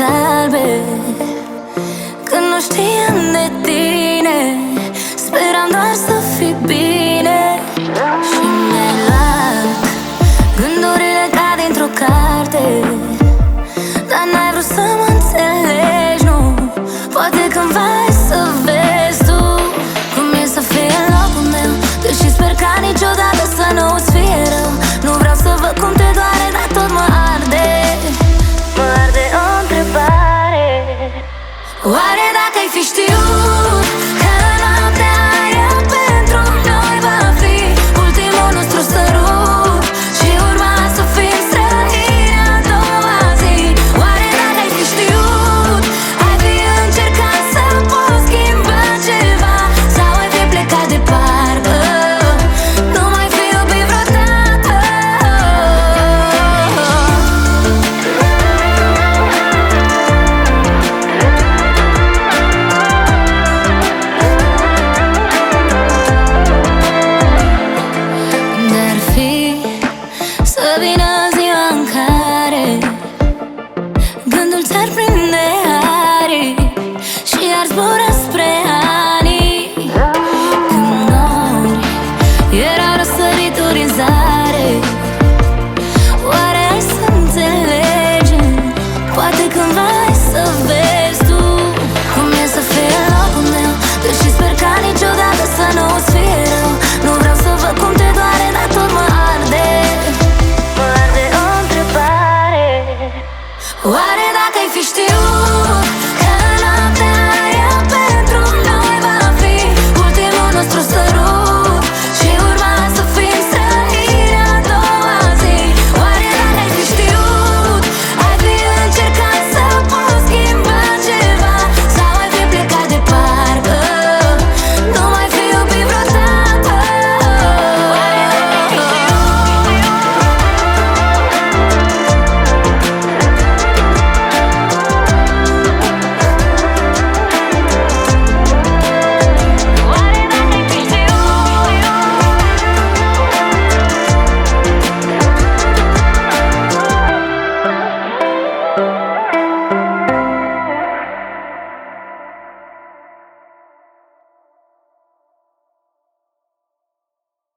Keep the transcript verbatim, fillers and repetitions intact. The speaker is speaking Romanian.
albe. Când nu știam de tine, speram doar să fii bine. Și mi-ai luat gândurile ca dintr-o carte, dar n-ai vrut să mă înțelegi, nu. Poate cândva ai să vezi tu cum e să fii în locul meu. Deși sper ca niciodată să nu-ți fie rău. Nu vreau să văd cum te doare, dar tot mă arde. Mă arde o întrebare. Oare dacă ai fi știut că noaptea aia pentru noi va fi ultimul nostru sărut și urma să fim străini a doua zi? Oare dacă ai fi știut, ai fi încercat să poți schimba ceva, sau ai fi plecat de parcă nu mai fi iubit vreodată? Dar fi să vină ziua în care gândul ți-ar prinde